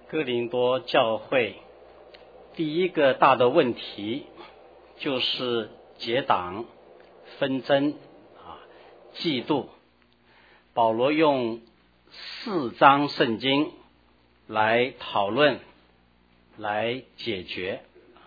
哥林多教会第一个大的问题就是结党、纷争、嫉妒。保罗用4章圣经来讨论、来解决。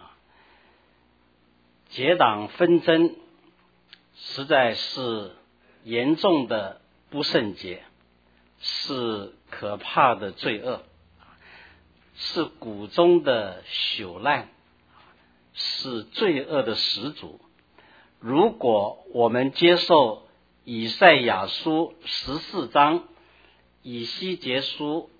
结党纷争实在是严重的不圣洁，是可怕的罪恶，是谷中的朽烂，是罪恶的始祖。如果我们接受以赛亚书14章、以西结书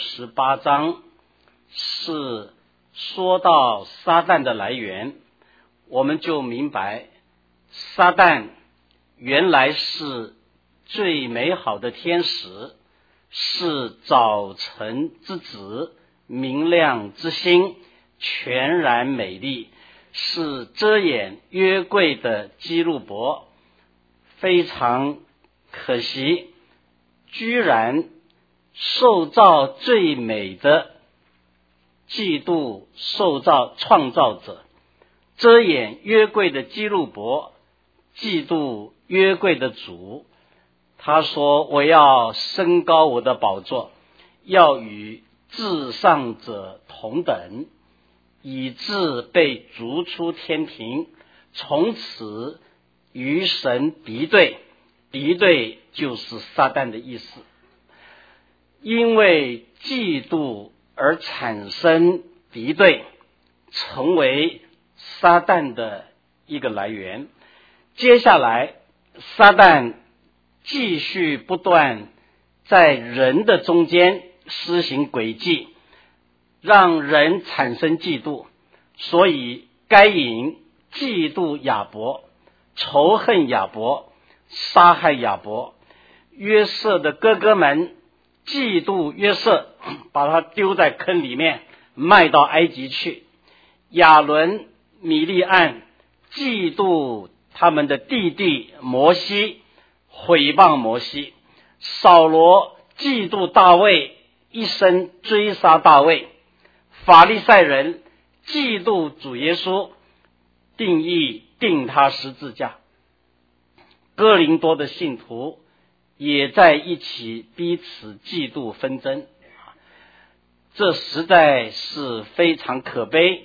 28章是说到撒旦的来源，我们就明白撒旦原来是最美好的天使，是早晨之子，明亮之星，全然美丽，是遮掩约柜的基路伯。非常可惜，居然受造最美的嫉妒受造创造者，遮掩约柜的基路伯，嫉妒约柜的主。他说，我要升高我的宝座，要与至上者同等，以致被逐出天庭，从此与神敌对。敌对就是撒旦的意思。因为嫉妒而产生敌对，成为撒旦的一个来源。接下来撒旦继续不断在人的中间施行诡计，让人产生嫉妒。所以该隐嫉妒亚伯，仇恨亚伯，杀害亚伯。约瑟的哥哥们嫉妒约瑟，把他丢在坑里面，卖到埃及去。亚伦、米利暗嫉妒他们的弟弟摩西，毁谤摩西。扫罗嫉妒大卫，一生追杀大卫。法利赛人嫉妒主耶稣，定他十字架。哥林多的信徒也在一起彼此嫉妒纷争，这实在是非常可悲。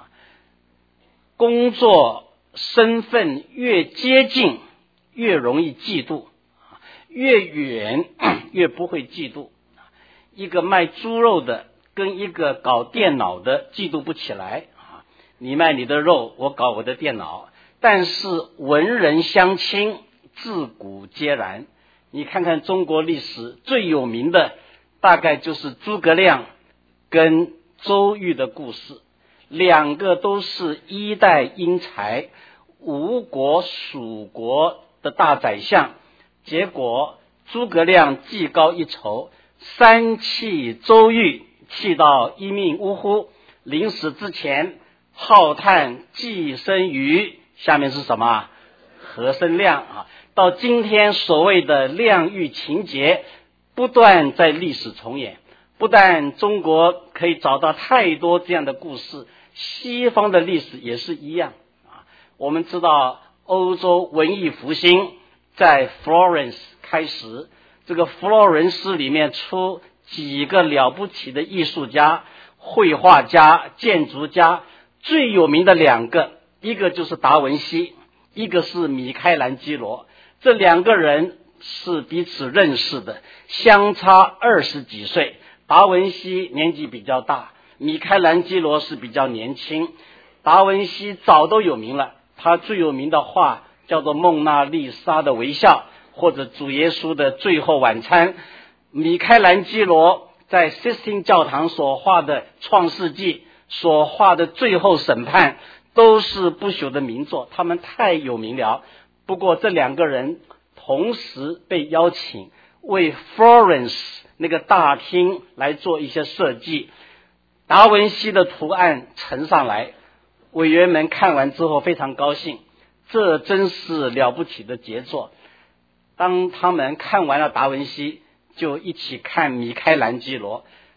工作身份越接近，越容易嫉妒，越远越不会嫉妒。一个卖猪肉的跟一个搞电脑的嫉妒不起来，你卖你的肉，我搞我的电脑。但是文人相亲，自古皆然。你看看中国历史最有名的大概就是诸葛亮跟周瑜的故事，两个都是一代英才，吴国蜀国的大宰相。结果诸葛亮技高一筹，三气周瑜，气到一命呜呼，临死之前浩叹既生瑜，下面是什么？何生亮。到今天所谓的亮玉情节不断在历史重演。不但中国可以找到太多这样的故事，西方的历史也是一样。我们知道欧洲文艺复兴在 Florence 开始，这个佛罗伦斯里面出几个了不起的艺术家、绘画家、建筑家，最有名的两个，一个就是达文西，一个是米开朗基罗。这两个人是彼此认识的，相差20几岁。达文西年纪比较大，米开朗基罗是比较年轻。达文西早都有名了，他最有名的画叫做蒙娜丽莎的微笑，或者主耶稣的最后晚餐。米开朗基罗在西斯汀教堂所画的创世纪，所画的最后审判，都是不朽的名作，他们太有名了。不过这两个人同时被邀请为 Florence 那个大厅来做一些设计。达文西的图案呈上来，委员们看完之后非常高兴，这真是了不起的杰作。当他们看完了达文西，就一起看米开朗基罗。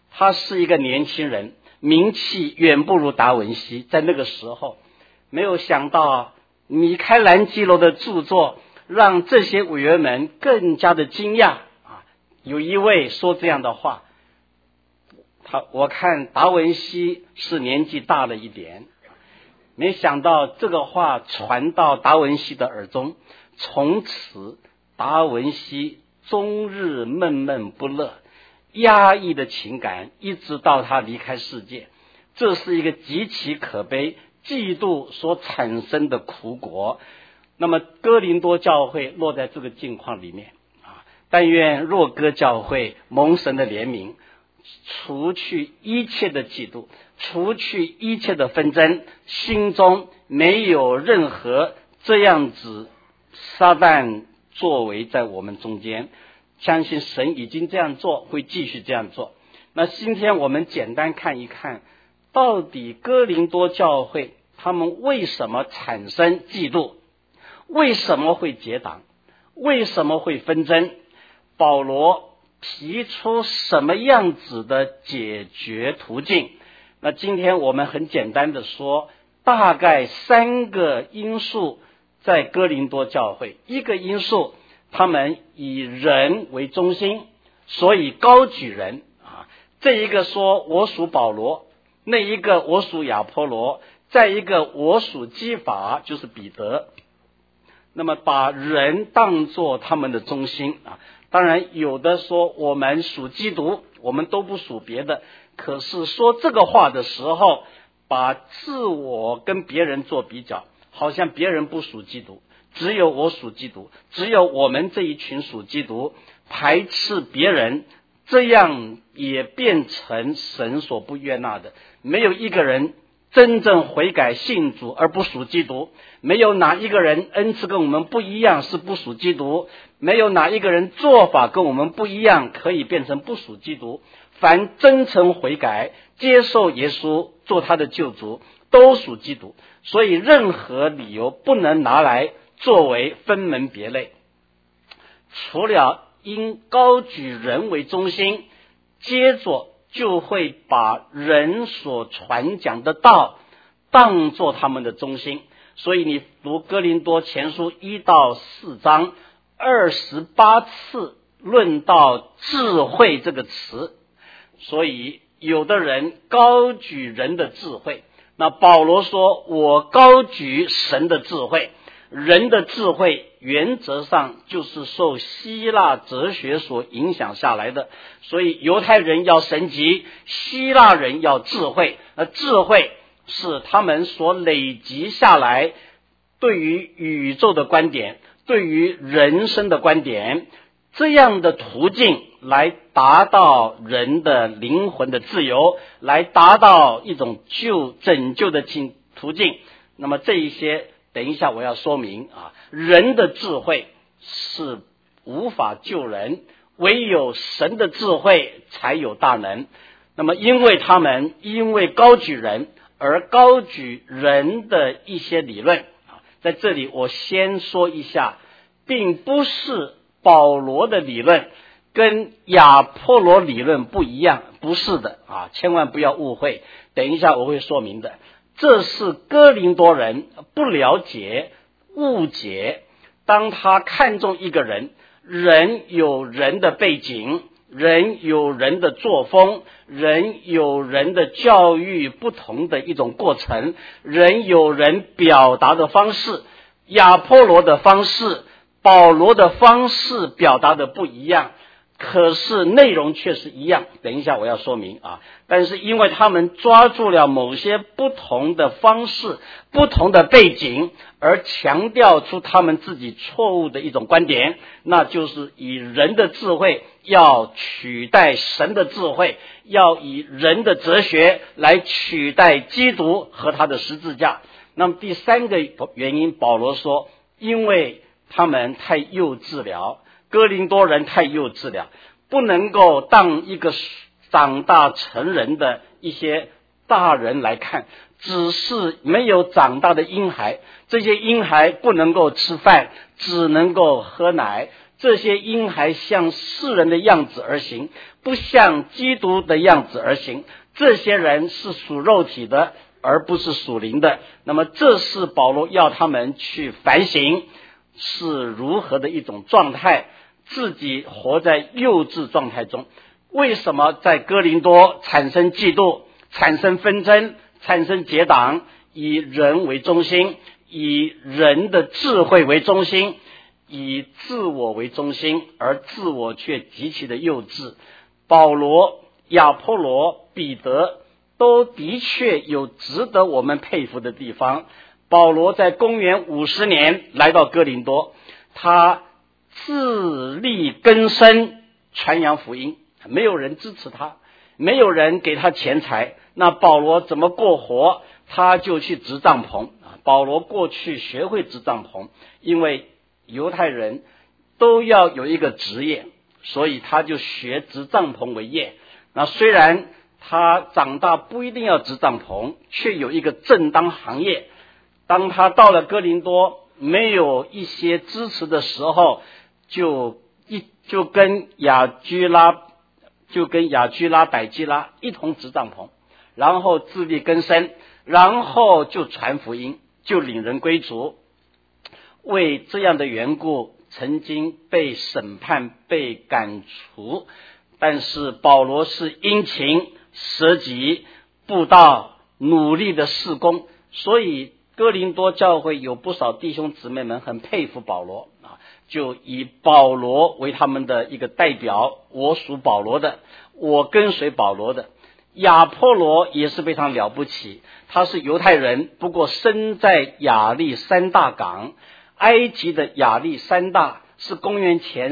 他是一个年轻人，名气远不如达文西。在那个时候，没有想到米开朗基罗的著作让这些委员们更加的惊讶啊！有一位说这样的话，我看达文西是年纪大了一点，没想到这个话传到达文西的耳中，从此达文西终日闷闷不乐，压抑的情感一直到他离开世界。这是一个极其可悲嫉妒所产生的苦果。那么哥林多教会落在这个境况里面啊，但愿若哥教会蒙神的怜悯，除去一切的嫉妒，除去一切的纷争，心中没有任何这样子撒旦作为在我们中间。相信神已经这样做，会继续这样做。那今天我们简单看一看，到底哥林多教会他们为什么产生嫉妒，为什么会结党，为什么会纷争，保罗提出什么样子的解决途径。那今天我们很简单的说，大概3个因素在哥林多教会。一个因素，他们以人为中心，所以高举人啊。这一个说我属保罗，那一个我属亚波罗，再一个我属基法，就是彼得。那么把人当作他们的中心啊。当然有的说我们属基督，我们都不属别的。可是说这个话的时候，把自我跟别人做比较，好像别人不属基督，只有我属基督，只有我们这一群属基督，排斥别人，这样也变成神所不悦纳的。没有一个人真正悔改信主而不属基督，没有哪一个人恩赐跟我们不一样是不属基督，没有哪一个人做法跟我们不一样可以变成不属基督。凡真诚悔改接受耶稣做他的救主，都属基督。所以任何理由不能拿来作为分门别类。除了因高举人为中心，接着就会把人所传讲的道当作他们的中心。所以你读哥林多前书1到4章28次论到智慧这个词，所以有的人高举人的智慧，那保罗说我高举神的智慧。人的智慧原则上就是受希腊哲学所影响下来的，所以犹太人要神迹，希腊人要智慧。智慧是他们所累积下来对于宇宙的观点，对于人生的观点，这样的途径来达到人的灵魂的自由，来达到一种拯救的途径。那么这一些等一下我要说明啊，人的智慧是无法救人，唯有神的智慧才有大能。那么因为高举人而高举人的一些理论啊，在这里我先说一下，并不是保罗的理论跟亚波罗理论不一样，不是的啊，千万不要误会，等一下我会说明的。这是哥林多人不了解误解，当他看中一个人，人有人的背景，人有人的作风，人有人的教育不同的一种过程，人有人表达的方式，亚波罗的方式，保罗的方式表达的不一样，可是内容却是一样，等一下我要说明啊。但是因为他们抓住了某些不同的方式，不同的背景，而强调出他们自己错误的一种观点，那就是以人的智慧要取代神的智慧，要以人的哲学来取代基督和他的十字架。那么第3个原因，保罗说因为他们太幼稚了，哥林多人太幼稚了，不能够当一个长大成人的一些大人来看，只是没有长大的婴孩，这些婴孩不能够吃饭，只能够喝奶， 这些婴孩像世人的样子而行，不像基督的样子而行。这些人是属肉体的，而不是属灵的。那么这是保罗要他们去反省是如何的一种状态，自己活在幼稚状态中。为什么在哥林多产生嫉妒，产生纷争，产生结党，以人为中心，以人的智慧为中心，以自我为中心，而自我却极其的幼稚。保罗、亚波罗、彼得都的确有值得我们佩服的地方。保罗在公元50年来到哥林多，他自力更生传扬福音，没有人支持他，没有人给他钱财，那保罗怎么过活？他就去织帐篷。保罗过去学会织帐篷，因为犹太人都要有一个职业，所以他就学织帐篷为业。那虽然他长大不一定要织帐篷，却有一个正当行业。当他到了哥林多，没有一些支持的时候，就跟雅居拉、百基拉一同织帐篷，然后自力更生，然后就传福音，就领人归主。为这样的缘故，曾经被审判、被赶除，但是保罗是殷勤舍己布道，努力的事工，所以哥林多教会有不少弟兄姊妹们很佩服保罗就以保罗为他们的一个代表，我属保罗的，我跟随保罗的。亚波罗也是非常了不起，他是犹太人，不过生在亚历山大港。埃及的亚历山大是公元前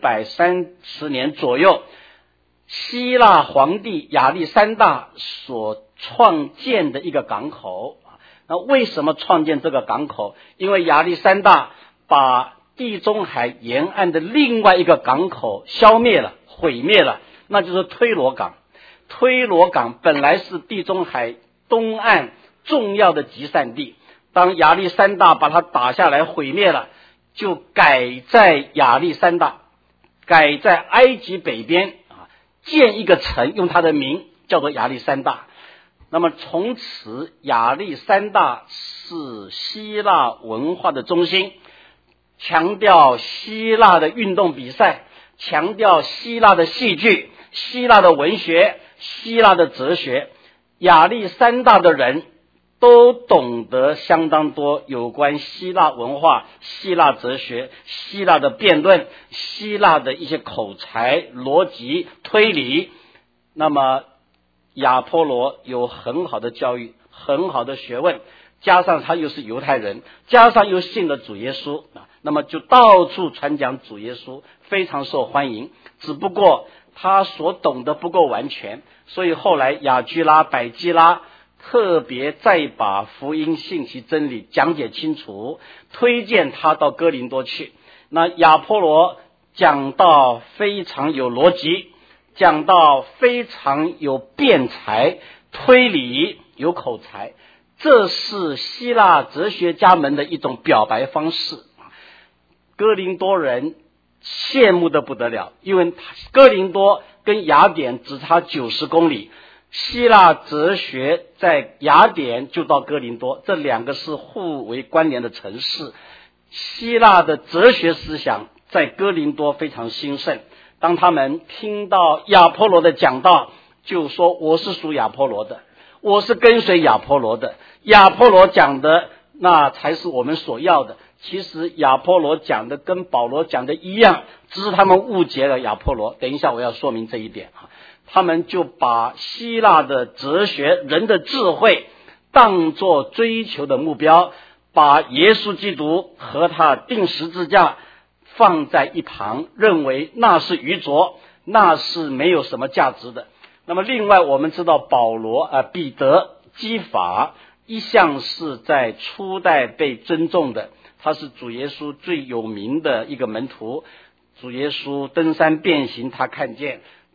330年左右希腊皇帝亚历山大所创建的一个港口。那为什么创建这个港口？因为亚历山大把地中海沿岸的另外一个港口消灭了、毁灭了，那就是推罗港。推罗港本来是地中海东岸重要的集散地，当亚历山大把它打下来毁灭了，就改在亚历山大，改在埃及北边建一个城，用它的名叫做亚历山大。那么从此亚历山大是希腊文化的中心，强调希腊的运动比赛，强调希腊的戏剧、希腊的文学、希腊的哲学。亚历山大的人都懂得相当多有关希腊文化、希腊哲学、希腊的辩论、希腊的一些口才、逻辑、推理。那么亚波罗有很好的教育，很好的学问，加上他又是犹太人，加上又信了主耶稣，那么就到处传讲主耶稣，非常受欢迎。只不过他所懂得不够完全，所以后来雅居拉、百基拉特别再把福音信息真理讲解清楚，推荐他到哥林多去。那亚波罗讲到非常有逻辑，讲到非常有辩才、推理、有口才，这是希腊哲学家们的一种表白方式。哥林多人羡慕的不得了，因为哥林多跟雅典只差90公里，希腊哲学在雅典就到哥林多，这两个是互为关联的城市。希腊的哲学思想在哥林多非常兴盛，当他们听到亚波罗的讲道，就说我是属亚波罗的，我是跟随亚波罗的，亚波罗讲的那才是我们所要的。其实亚波罗讲的跟保罗讲的一样，只是他们误解了亚波罗。等一下我要说明这一点。他们就把希腊的哲学、人的智慧当作追求的目标，把耶稣基督和他钉十字架放在一旁，认为那是愚拙，那是没有什么价值的。那么另外我们知道彼得、基法一向是在初代被尊重的，他是主耶稣最有名的一个门徒。主耶稣登山变形他看见，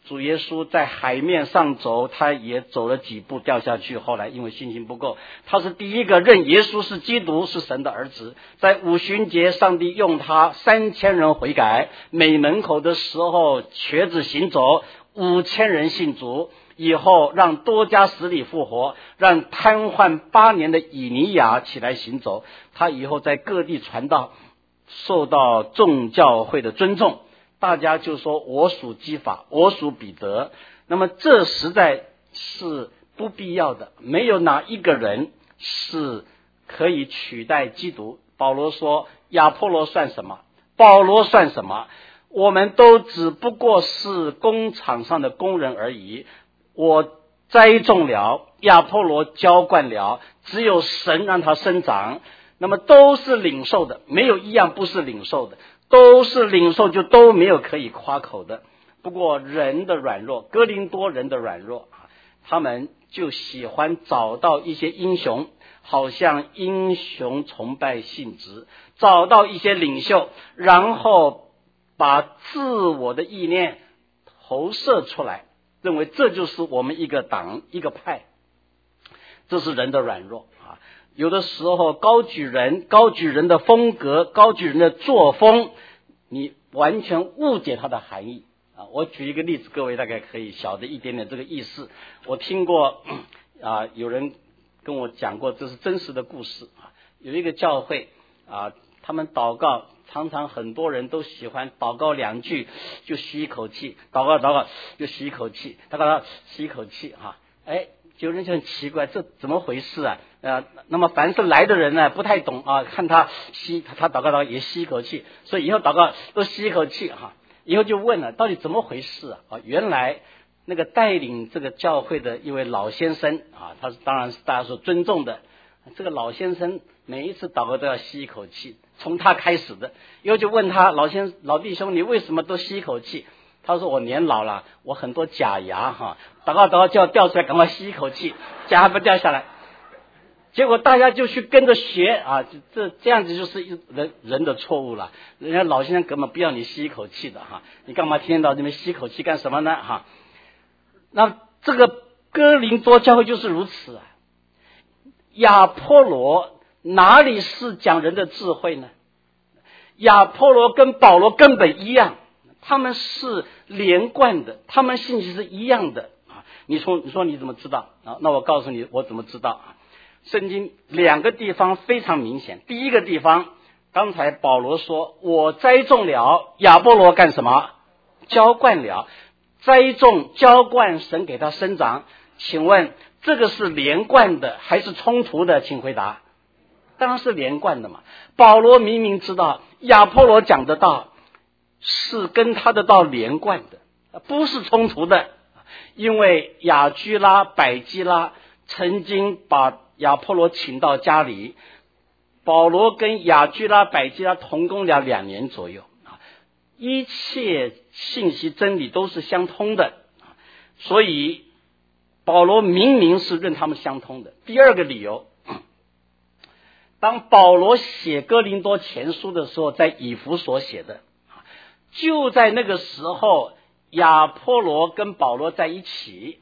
主耶稣在海面上走，他也走了几步掉下去，后来因为信心不够，他是第一个认耶稣是基督，是神的儿子。在五旬节，上帝用他3000人悔改，每门口的时候瘸子行走，5000人信主，以后让多加死里复活，让瘫痪8年的以尼亚起来行走，他以后在各地传道，受到众教会的尊重，大家就说我属基法，我属彼得。那么这实在是不必要的，没有哪一个人是可以取代基督。保罗说亚波罗算什么，保罗算什么，我们都只不过是工厂上的工人而已。我栽种了，亚波罗浇灌了，只有神让它生长，那么都是领受的，没有一样不是领受的，都是领受，就都没有可以夸口的。不过人的软弱，哥林多人的软弱，他们就喜欢找到一些英雄，好像英雄崇拜性质，找到一些领袖，然后把自我的意念投射出来，认为这就是我们一个党一个派。这是人的软弱啊！有的时候高举人的风格，高举人的作风，你完全误解它的含义啊！我举一个例子，各位大概可以晓得一点点这个意思。我听过有人跟我讲过，这是真实的故事啊。有一个教会他们祷告，常常很多人都喜欢祷告2句就吸一口气，祷告就吸一口气，祷告吸一口气有人就很奇怪，这怎么回事啊？那么凡是来的人呢，不太懂看他吸，他祷告也吸一口气，所以以后祷告都吸一口气以后就问了，到底怎么回事啊？原来那个带领这个教会的一位老先生他是当然是大家所尊重的。这个老先生每一次祷告都要吸一口气，从他开始的。以后就问他，老弟兄，你为什么都吸一口气？他说我年老了，我很多假牙祷告就要掉出来，赶快吸一口气，假还不掉下来。结果大家就去跟着学这样子就是人的错误了。人家老先生根本不要你吸一口气的你干嘛天天到这边吸一口气干什么呢那这个哥林多教会就是如此亚波罗哪里是讲人的智慧呢？亚波罗跟保罗根本一样，他们是连贯的，他们信息是一样的你说你怎么知道那我告诉你我怎么知道圣经2个地方非常明显。第一个地方，刚才保罗说我栽种了，亚波罗干什么？浇灌了。栽种浇灌，神给他生长。请问这个是连贯的还是冲突的？请回答。当然是连贯的嘛。保罗明明知道亚波罗讲的道是跟他的道连贯的，不是冲突的。因为雅居拉、百基拉曾经把亚波罗请到家里，保罗跟雅居拉、百基拉同工了2年左右一切信息真理都是相通的，所以保罗明明是认他们相通的。第二个理由，当保罗写哥林多前书的时候，在以弗所写的，就在那个时候亚波罗跟保罗在一起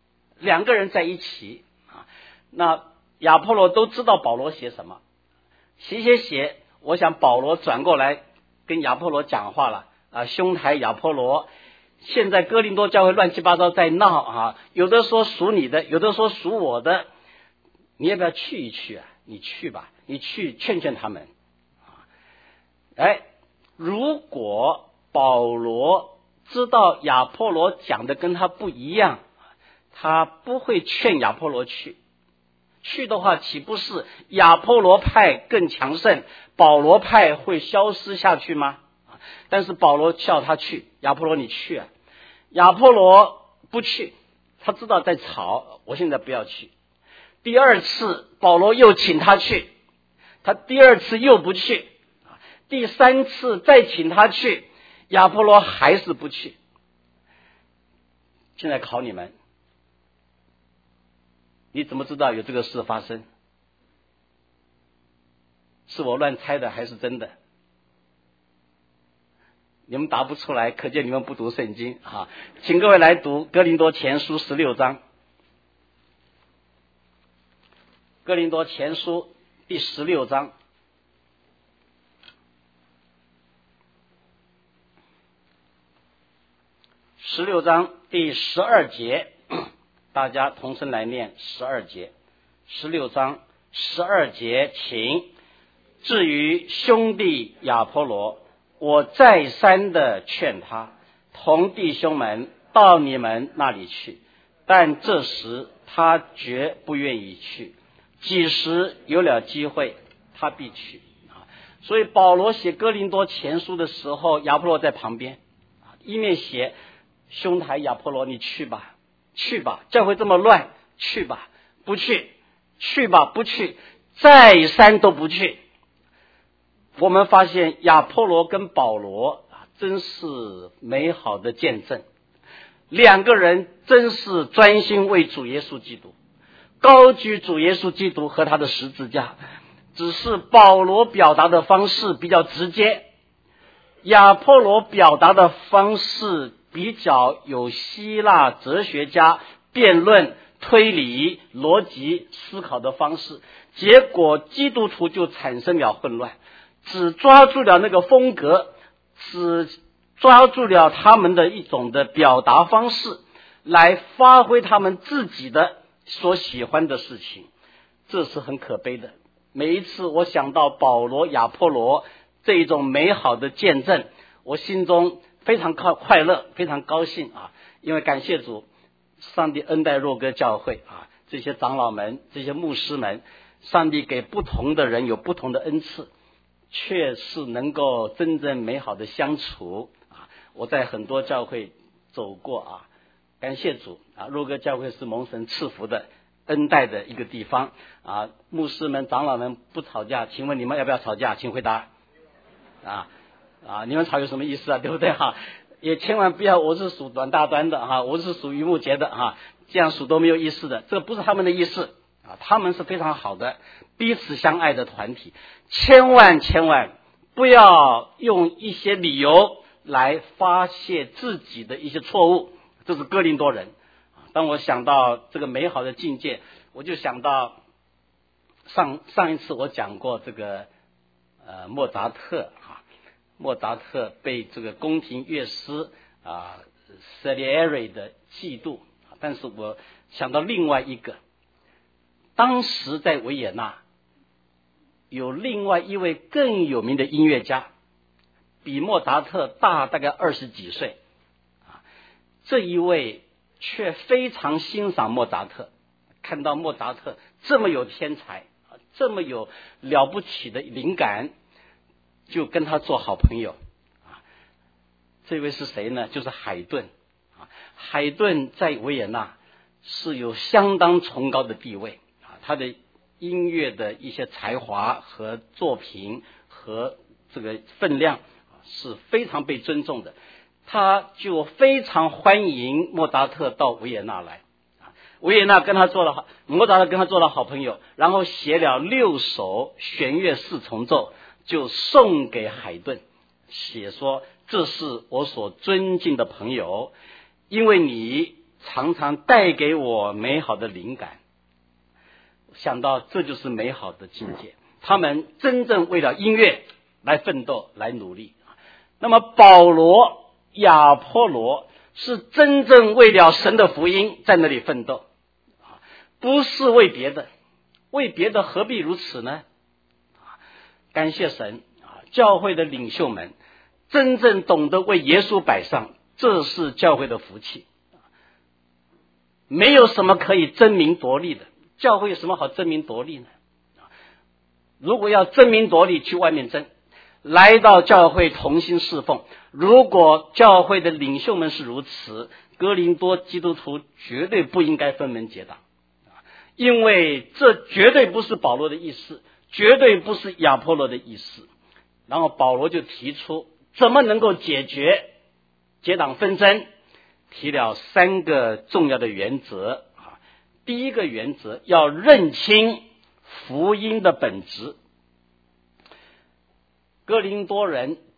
，2个人在一起那亚波罗都知道保罗写什么，写，我想保罗转过来跟亚波罗讲话了兄台亚波罗，现在哥林多教会乱七八糟在闹有的说属你的，有的说属我的，你要不要去一去你去吧，你去劝劝他们如果保罗知道亚波罗讲的跟他不一样，他不会劝亚波罗去的话，岂不是亚波罗派更强盛，保罗派会消失下去吗？但是保罗叫他去，亚波罗你去亚波罗不去，他知道在吵，我现在不要去。第2次保罗又请他去，他第2次又不去，第3次再请他去，亚波罗还是不去。现在考你们，你怎么知道有这个事发生？是我乱猜的还是真的？ 你们答不出来，可见你们不读圣经啊！请各位来读哥林多前书16章。哥林多前书第16章。16章第12节，大家同声来念12节。16章12节，请。至于兄弟亚波罗，我再三的劝他同弟兄们到你们那里去，但这时他绝不愿意去，几时有了机会他必去。所以保罗写哥林多前书的时候，亚波罗在旁边，一面写兄台亚波罗，你去吧，去吧，教会这么乱，去吧，不去，去吧，不去，再三都不去。我们发现亚波罗跟保罗真是美好的见证，两个人真是专心为主耶稣基督，高举主耶稣基督和他的十字架。只是保罗表达的方式比较直接，亚波罗表达的方式比较有希腊哲学家辩论、推理、逻辑思考的方式，结果基督徒就产生了混乱，只抓住了那个风格，只抓住了他们的一种的表达方式，来发挥他们自己的所喜欢的事情，这是很可悲的。每一次我想到保罗、亚波罗这一种美好的见证，我心中非常快乐，非常高兴啊！因为感谢主，上帝恩待若歌教会啊，这些长老们、这些牧师们，上帝给不同的人有不同的恩赐，却是能够真正美好的相处啊！我在很多教会走过啊，感谢主啊！若歌教会是蒙神赐福的恩待的一个地方啊！牧师们、长老们不吵架，请问你们要不要吵架？请回答你们吵有什么意思啊？对不对哈？也千万不要我是属短大端的哈，我是属于木节的哈，这样数都没有意思的，这不是他们的意思啊！他们是非常好的彼此相爱的团体，千万不要用一些理由来发泄自己的一些错误，这是哥林多人。当我想到这个美好的境界，我就想到上一次我讲过这个莫扎特莫扎特被这个宫廷乐师Salieri 的嫉妒，但是我想到另外一个，当时在维也纳有另外一位更有名的音乐家，比莫扎特大概20几岁这一位却非常欣赏莫扎特，看到莫扎特这么有天才，这么有了不起的灵感，就跟他做好朋友这位是谁呢？就是海顿海顿在维也纳是有相当崇高的地位他的音乐的一些才华和作品和这个分量是非常被尊重的，他就非常欢迎莫扎特到维也纳来，维也纳莫扎特跟他做了好朋友，然后写了6首弦乐4重奏，就送给海顿，写说这是我所尊敬的朋友，因为你常常带给我美好的灵感。想到这就是美好的境界，他们真正为了音乐来奋斗来努力。那么保罗、亚波罗是真正为了神的福音在那里奋斗，不是为别的，为别的何必如此呢？感谢神教会的领袖们真正懂得为耶稣摆上，这是教会的福气。没有什么可以争名夺利的，教会有什么好争名夺利呢？如果要争名夺利，去外面争，来到教会同心侍奉。如果教会的领袖们是如此，哥林多基督徒绝对不应该分门结党，因为这绝对不是保罗的意思，绝对不是亚波罗的意思。然后保罗就提出怎么能够解决结党纷争，提了3个重要的原则。第一个原则，要认清福音的本质。哥林多人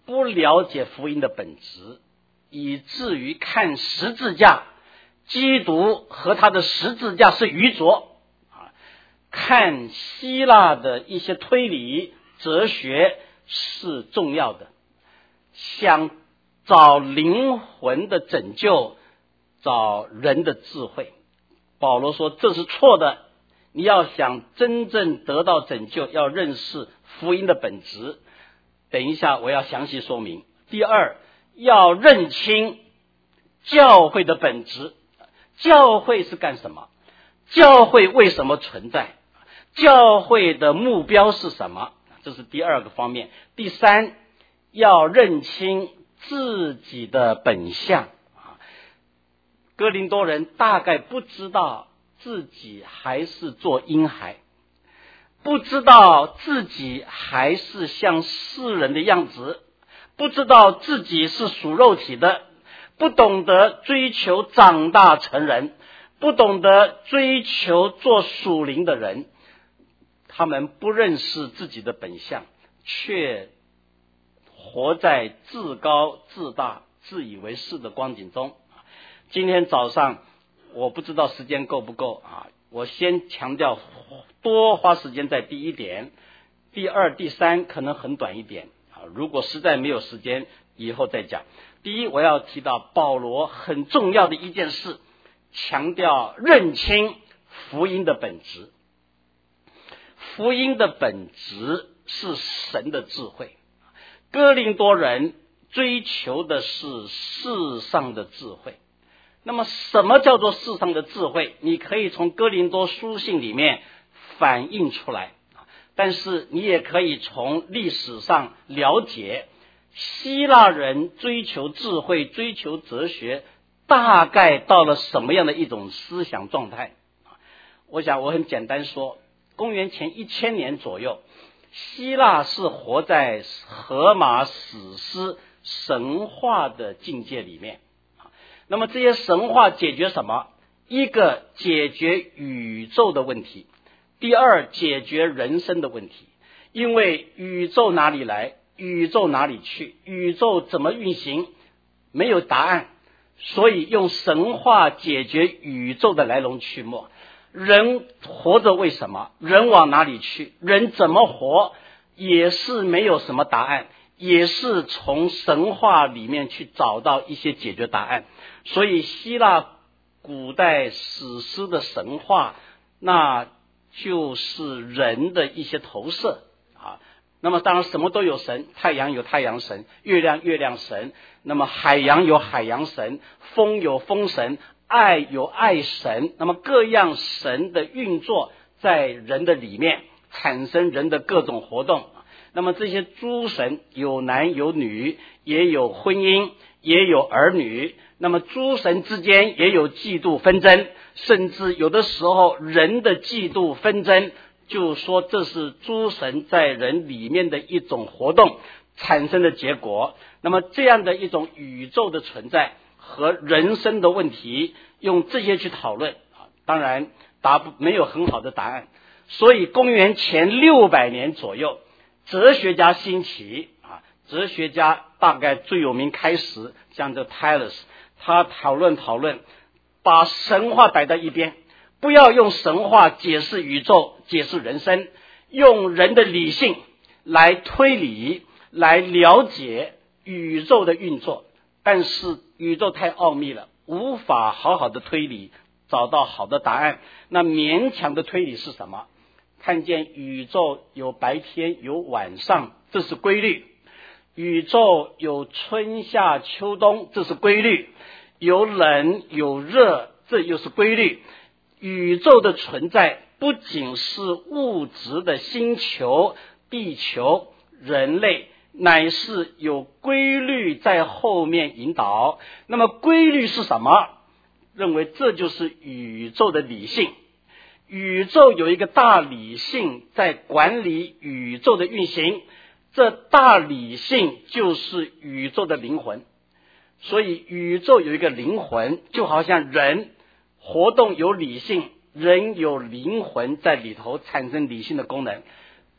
不了解福音的本质，以至于看十字架，基督和他的十字架是愚拙啊，看希腊的一些推理哲学是重要的，想找灵魂的拯救，找人的智慧。保罗说这是错的，你要想真正得到拯救，要认识福音的本质。等一下我要详细说明。第二，要认清教会的本质。教会是干什么？教会为什么存在？教会的目标是什么？这是第二个方面。第三，要认清自己的本相。哥林多人大概不知道自己还是做婴孩，不知道自己还是像世人的样子，不知道自己是属肉体的，不懂得追求长大成人，不懂得追求做属灵的人。他们不认识自己的本相，却活在自高自大自以为是的光景中。今天早上我不知道时间够不够我先强调多花时间在第一点，第二第三可能很短一点如果实在没有时间以后再讲。第一，我要提到保罗很重要的一件事，强调认清福音的本质。福音的本质是神的智慧，哥林多人追求的是世上的智慧。那么什么叫做世上的智慧？你可以从哥林多书信里面反映出来，但是你也可以从历史上了解希腊人追求智慧追求哲学大概到了什么样的一种思想状态。我想我很简单说，公元前1000年左右，希腊是活在荷马史诗神话的境界里面。那么这些神话解决什么？一个解决宇宙的问题，第二解决人生的问题。因为宇宙哪里来，宇宙哪里去，宇宙怎么运行，没有答案，所以用神话解决宇宙的来龙去脉。人活着为什么？人往哪里去？人怎么活？也是没有什么答案，也是从神话里面去找到一些解决答案。所以希腊古代史诗的神话，那就是人的一些投射那么当然什么都有神，太阳有太阳神，月亮月亮神，那么海洋有海洋神，风有风神，爱有爱神，那么各样神的运作在人的里面，产生人的各种活动。那么这些诸神有男有女，也有婚姻，也有儿女，那么诸神之间也有嫉妒纷争，甚至有的时候人的嫉妒纷争就说这是诸神在人里面的一种活动产生的结果。那么这样的一种宇宙的存在和人生的问题，用这些去讨论当然没有很好的答案。所以公元前600年左右，哲学家兴起哲学家大概最有名开始像这 Thales， 他讨论把神话摆在一边，不要用神话解释宇宙解释人生，用人的理性来推理来了解宇宙的运作。但是宇宙太奥秘了，无法好好的推理找到好的答案。那勉强的推理是什么？看见宇宙有白天有晚上，这是规律；宇宙有春夏秋冬，这是规律；有冷有热，这又是规律。宇宙的存在不仅是物质的星球、地球、人类，乃是有规律在后面引导。那么规律是什么？认为这就是宇宙的理性。宇宙有一个大理性在管理宇宙的运行，这大理性就是宇宙的灵魂。所以宇宙有一个灵魂，就好像人活动有理性，人有灵魂在里头产生理性的功能。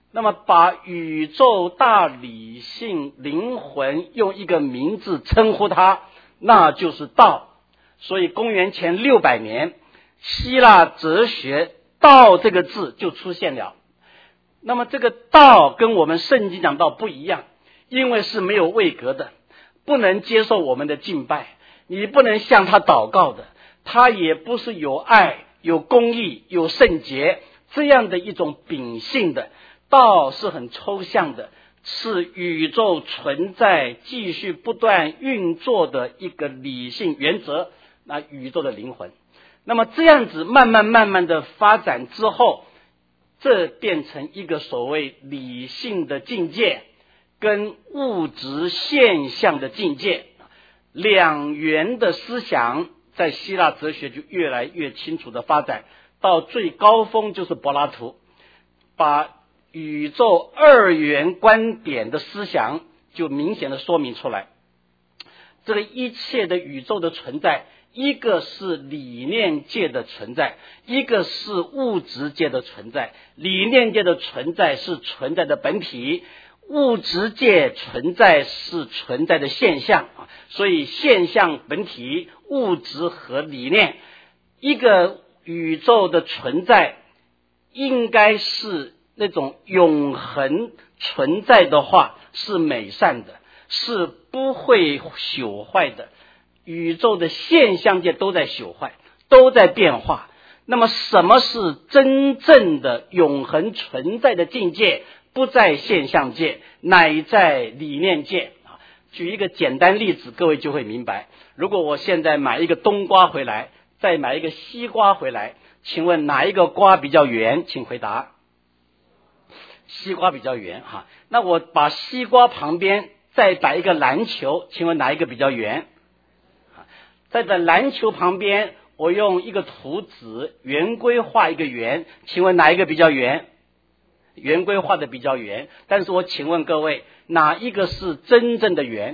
那么把宇宙大理性灵魂用一个名字称呼它，那就是道。所以公元前600年，希腊哲学道这个字就出现了。那么这个道跟我们圣经讲道不一样，因为是没有位格的，不能接受我们的敬拜，你不能向他祷告的，他也不是有爱、有公义、有圣洁这样的一种秉性的。道是很抽象的，是宇宙存在继续不断运作的一个理性原则，那宇宙的灵魂。那么这样子慢慢的发展之后，这变成一个所谓理性的境界跟物质现象的境界，两元的思想在希腊哲学就越来越清楚的发展，到最高峰就是柏拉图把宇宙二元观点的思想就明显的说明出来。这个一切的宇宙的存在，一个是理念界的存在，一个是物质界的存在。理念界的存在是存在的本体，物质界存在是存在的现象。所以现象、本体、物质和理念，一个宇宙的存在应该是那种永恒存在的话，是美善的，是不会朽坏的。宇宙的现象界都在朽坏，都在变化。那么什么是真正的永恒存在的境界？不在现象界，乃在理念界。举一个简单例子，各位就会明白。如果我现在买一个冬瓜回来，再买一个西瓜回来，请问哪一个瓜比较圆？请回答。西瓜比较圆哈。那我把西瓜旁边再摆一个篮球，请问哪一个比较圆？在篮球旁边我用一个图纸圆规画一个圆，请问哪一个比较圆？圆规画的比较圆。但是我请问各位，哪一个是真正的圆？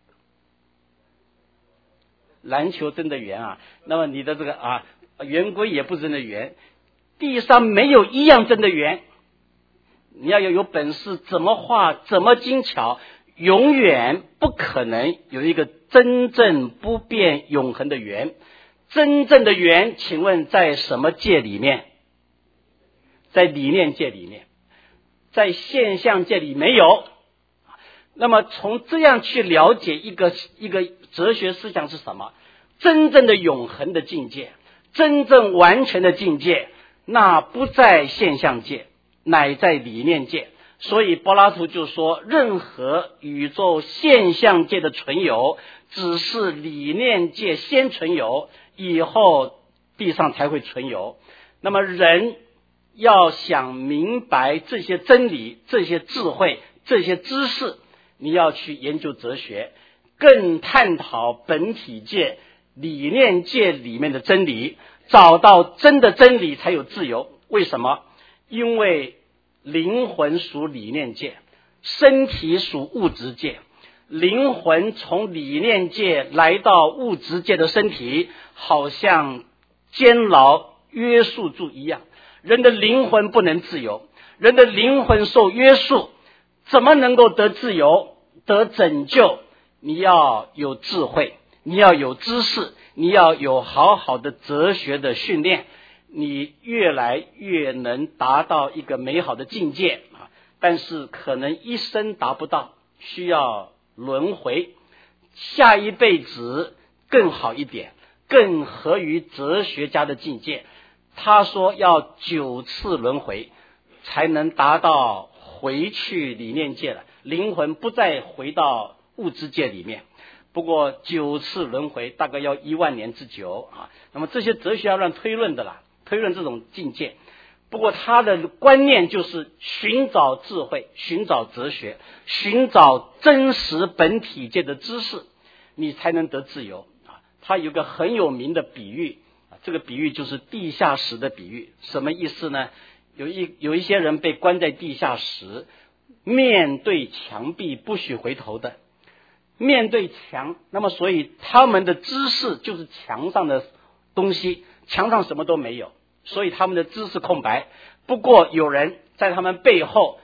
篮球真的圆啊，那么你的这个圆规也不真的圆，地上没有一样真的圆。你要有本事，怎么画怎么精巧，永远不可能有一个真正不变永恒的圆。真正的圆，请问在什么界里面？在理念界里面，在现象界里没有。那么从这样去了解一个哲学思想是什么？真正的永恒的境界，真正完全的境界，那不在现象界，乃在理念界。所以柏拉图就说，任何宇宙现象界的存有，只是理念界先存有，以后地上才会存有。那么人要想明白这些真理、这些智慧、这些知识，你要去研究哲学，更探讨本体界、理念界里面的真理，找到真的真理才有自由。为什么？因为灵魂属理念界，身体属物质界。灵魂从理念界来到物质界的身体，好像监牢约束住一样。人的灵魂不能自由，人的灵魂受约束，怎么能够得自由、得拯救？你要有智慧，你要有知识，你要有好好的哲学的训练，你越来越能达到一个美好的境界但是可能一生达不到，需要轮回，下一辈子更好一点，更合于哲学家的境界。他说要9次轮回才能达到回去理念界了，灵魂不再回到物质界里面。不过9次轮回大概要1万年之久那么这些哲学要让推论的啦，推论这种境界。不过他的观念就是寻找智慧，寻找哲学，寻找真实本体界的知识，你才能得自由他有个很有名的比喻这个比喻就是地下室的比喻。什么意思呢？有一些人被关在地下室，面对墙壁不许回头的，面对墙，那么所以他们的知识就是墙上的东西，墙上什么都没有，所以他们的知识空白。不过有人在他们背后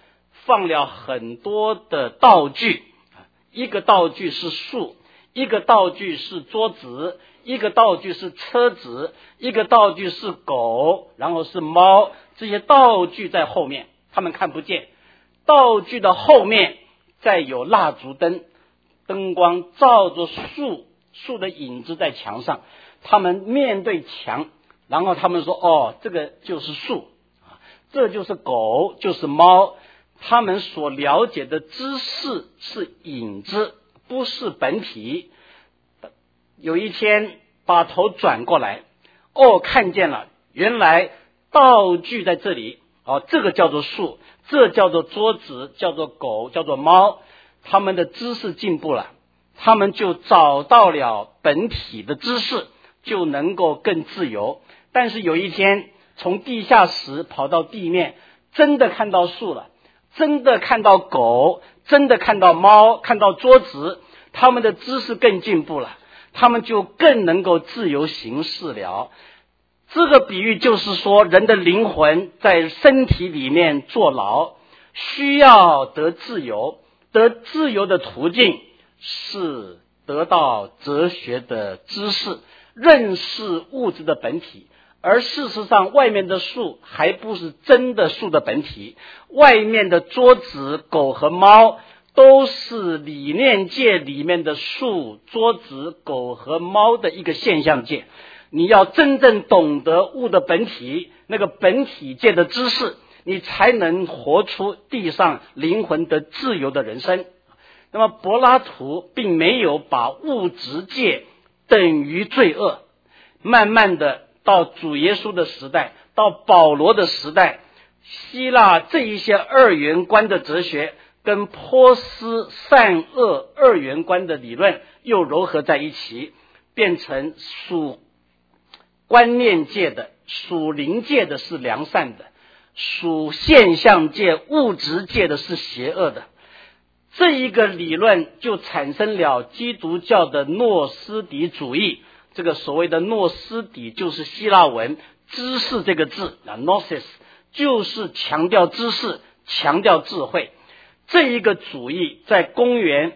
放了很多的道具，一个道具是树，一个道具是桌子，一个道具是车子，一个道具是狗，然后是猫，这些道具在后面，他们看不见。道具的后面再有蜡烛灯，灯光照着树的影子在墙上，他们面对墙，然后他们说哦，这个就是树，这就是狗，就是猫。他们所了解的知识是影子，不是本体。有一天把头转过来，看见了，原来道具在这里，这个叫做树，这叫做桌子，叫做狗，叫做猫。他们的知识进步了，他们就找到了本体的知识，就能够更自由。但是有一天从地下室跑到地面，真的看到树了，真的看到狗，真的看到猫，看到桌子，他们的知识更进步了，他们就更能够自由行事了。这个比喻就是说，人的灵魂在身体里面坐牢，需要得自由。得自由的途径是得到哲学的知识，认识物质的本体。而事实上，外面的树还不是真的树的本体，外面的桌子、狗和猫都是理念界里面的树、桌子、狗和猫的一个现象界。你要真正懂得物的本体，那个本体界的知识，你才能活出地上灵魂的自由的人生。那么柏拉图并没有把物质界等于罪恶，慢慢的到主耶稣的时代，到保罗的时代，希腊这一些二元观的哲学跟波斯善恶二元观的理论又糅合在一起，变成属观念界的、属灵界的是良善的，属现象界、物质界的是邪恶的。这一个理论就产生了基督教的诺斯底主义。这个所谓的诺斯底就是希腊文知识这个字，gnosis 就是强调知识，强调智慧。这一个主义在公元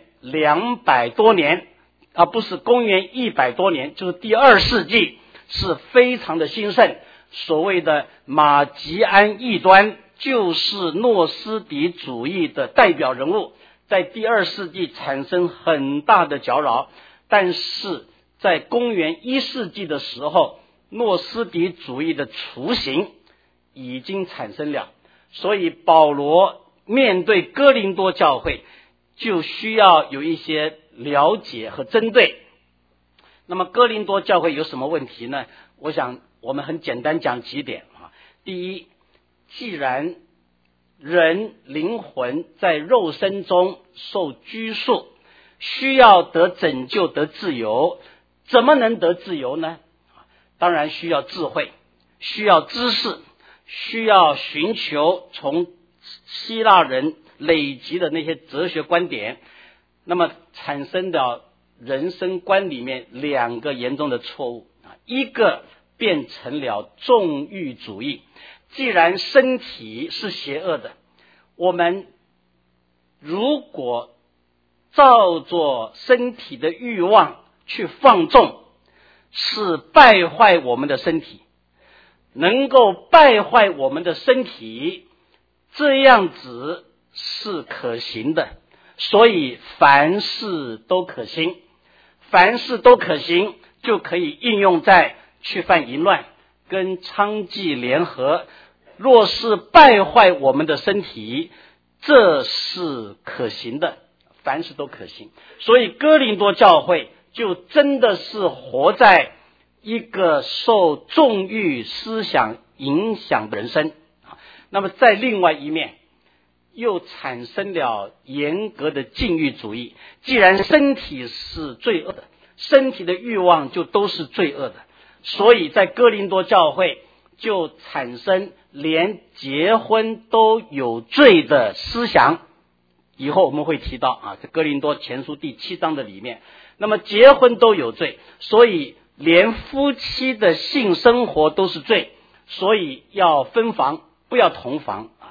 200多年，不是公元100多年，就是第2世纪是非常的兴盛。所谓的马吉安异端就是诺斯底主义的代表人物，在第2世纪产生很大的搅扰。但是在公元1世纪的时候，诺斯底主义的雏形已经产生了，所以保罗面对哥林多教会就需要有一些了解和针对。那么哥林多教会有什么问题呢？我想我们很简单讲几点。第一，既然人灵魂在肉身中受拘束，需要得拯救、得自由，怎么能得自由呢？当然需要智慧，需要知识，需要寻求从希腊人累积的那些哲学观点。那么产生的人生观里面2个严重的错误，一个变成了纵欲主义。既然身体是邪恶的，我们如果照着身体的欲望去放纵，是败坏我们的身体。能够败坏我们的身体，这样子是可行的。所以凡事都可行，凡事都可行就可以应用在去犯淫乱跟娼妓联合。若是败坏我们的身体，这是可行的，凡事都可行。所以哥林多教会就真的是活在一个受纵欲思想影响的人生。那么在另外一面又产生了严格的禁欲主义。既然身体是罪恶的，身体的欲望就都是罪恶的，所以在哥林多教会就产生连结婚都有罪的思想。以后我们会提到在哥林多前书第7章的里面，那么结婚都有罪，所以连夫妻的性生活都是罪，所以要分房，不要同房。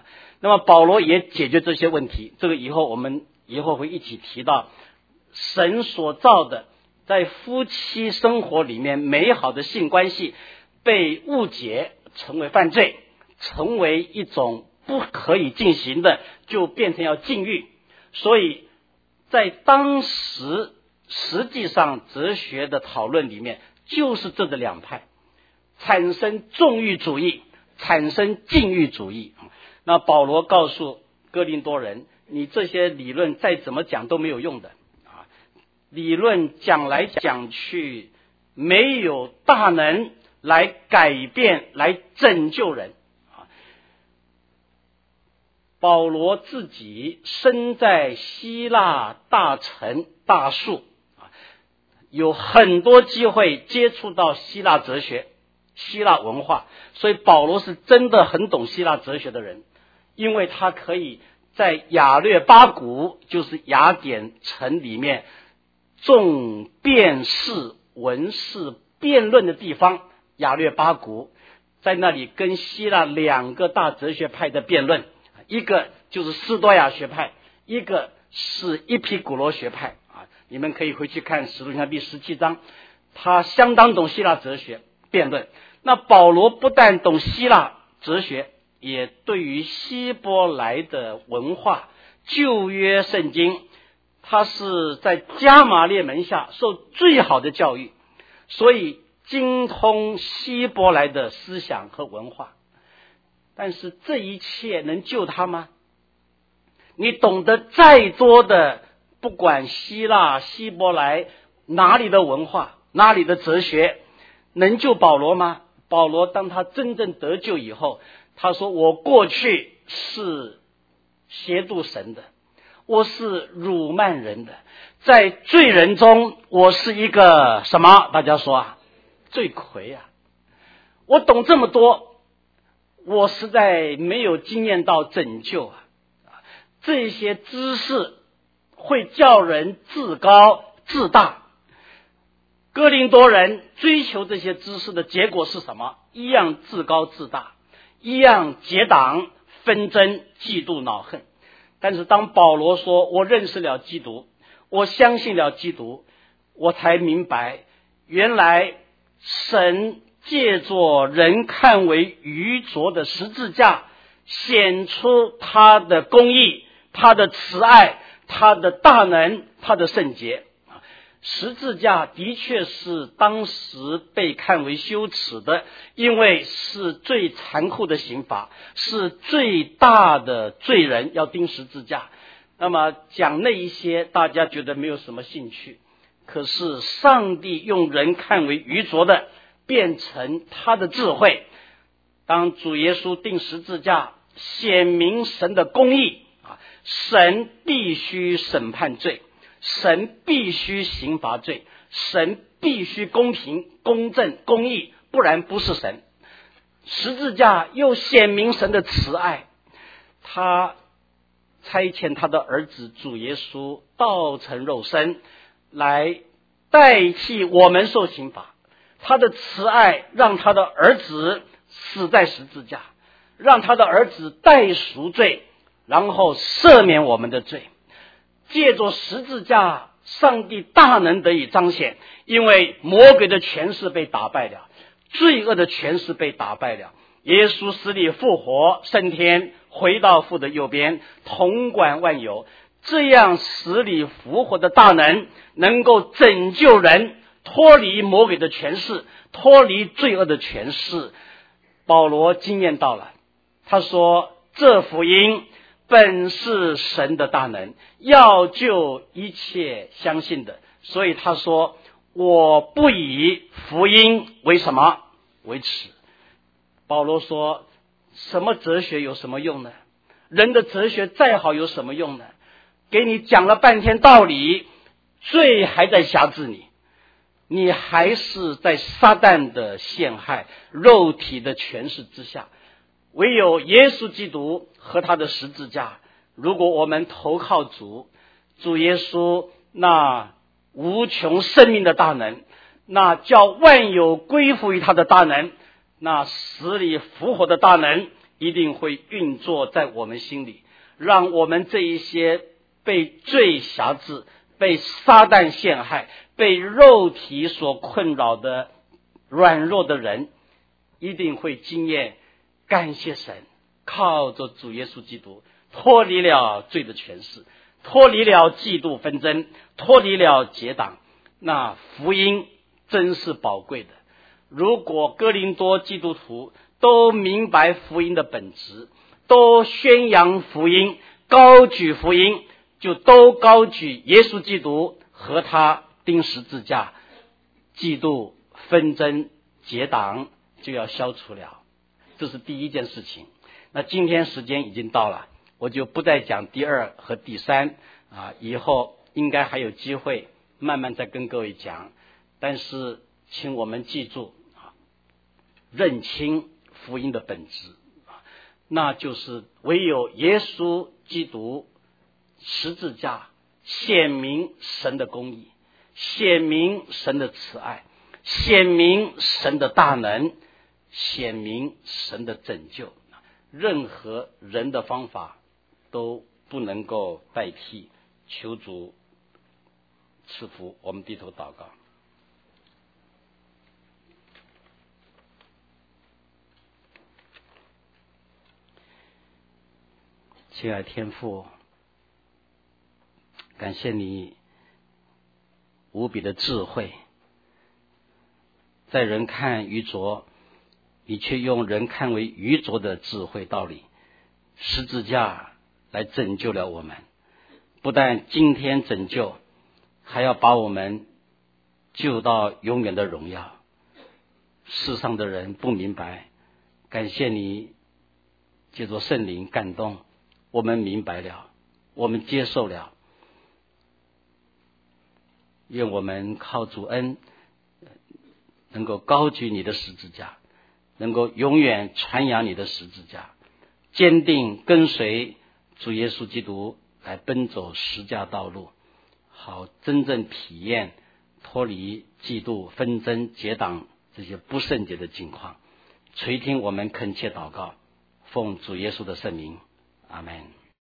那么保罗也解决这些问题，这个我们以后会一起提到，神所造的在夫妻生活里面美好的性关系被误解成为犯罪，成为一种不可以进行的，就变成要禁欲。所以在当时实际上哲学的讨论里面就是这个两派，产生纵欲主义，产生禁欲主义。那保罗告诉哥林多人，你这些理论再怎么讲都没有用的，理论讲来讲去没有大能来改变来拯救人。保罗自己身在希腊大城大树，有很多机会接触到希腊哲学希腊文化，所以保罗是真的很懂希腊哲学的人，因为他可以在亚略巴谷，就是雅典城里面重辩士文士辩论的地方，亚略巴谷，在那里跟希腊两个大哲学派的辩论，一个就是斯多亚学派，一个是伊皮古罗学派。你们可以回去看使徒行传第17章，他相当懂希腊哲学辩论。那保罗不但懂希腊哲学，也对于希伯来的文化旧约圣经，他是在加马列门下受最好的教育，所以精通希伯来的思想和文化。但是这一切能救他吗？你懂得再多的，不管希腊希伯来哪里的文化哪里的哲学，能救保罗吗？保罗当他真正得救以后，他说我过去是邪妒神的，我是辱慢人的，在罪人中我是一个什么？大家说罪魁啊！我懂这么多，我实在没有经验到拯救这些知识会叫人自高自大。哥林多人追求这些知识的结果是什么？一样自高自大，一样结党纷争嫉妒恼恨。但是当保罗说我认识了基督，我相信了基督，我才明白原来神借着人看为愚拙的十字架显出他的公义，他的慈爱，他的大能，他的圣洁。十字架的确是当时被看为羞耻的，因为是最残酷的刑罚，是最大的罪人要钉十字架。那么讲那一些大家觉得没有什么兴趣，可是上帝用人看为愚拙的变成他的智慧。当主耶稣钉十字架显明神的公义，神必须审判罪，神必须刑罚罪，神必须公平公正公义，不然不是神。十字架又显明神的慈爱，他差遣他的儿子主耶稣道成肉身来代替我们受刑罚，他的慈爱让他的儿子死在十字架，让他的儿子代赎罪，然后赦免我们的罪。借着十字架，上帝大能得以彰显，因为魔鬼的权势被打败了，罪恶的权势被打败了。耶稣死里复活，升天，回到父的右边，统管万有。这样死里复活的大能能够拯救人，脱离魔鬼的权势，脱离罪恶的权势。保罗经验到了，他说这福音本是神的大能，要救一切相信的。所以他说我不以福音为什么？为耻。保罗说什么哲学有什么用呢？人的哲学再好有什么用呢？给你讲了半天道理，罪还在辖制你，你还是在撒旦的陷害肉体的权势之下。唯有耶稣基督和他的十字架，如果我们投靠主耶稣那无穷生命的大能，那叫万有归服于他的大能，那死里复活的大能， 一定会运作在我们心里，让我们这一些被罪辖制、被撒旦陷害、被肉体所困扰的软弱的人，一定会经验感谢神，靠着主耶稣基督脱离了罪的权势，脱离了嫉妒纷争，脱离了结党。那福音真是宝贵的。如果哥林多基督徒都明白福音的本质，都宣扬福音，高举福音，就都高举耶稣基督和他钉十字架，嫉妒纷争结党就要消除了。这是第一件事情。那今天时间已经到了，我就不再讲第二和第三以后应该还有机会慢慢再跟各位讲。但是请我们记住认清福音的本质，那就是唯有耶稣基督十字架显明神的公义，显明神的慈爱，显明神的大能，显明神的拯救。任何人的方法都不能够代替。求主赐福。我们低头祷告。亲爱的天父，感谢你无比的智慧，在人看愚拙，你却用人看为愚拙的智慧道理，十字架来拯救了我们。不但今天拯救，还要把我们救到永远的荣耀。世上的人不明白，感谢你借着圣灵感动，我们明白了，我们接受了。愿我们靠主恩能够高举你的十字架，能够永远传扬你的十字架，坚定跟随主耶稣基督来奔走十架道路，好真正体验脱离嫉妒纷争结党这些不圣洁的境况。垂听我们恳切祷告，奉主耶稣的圣名，阿们。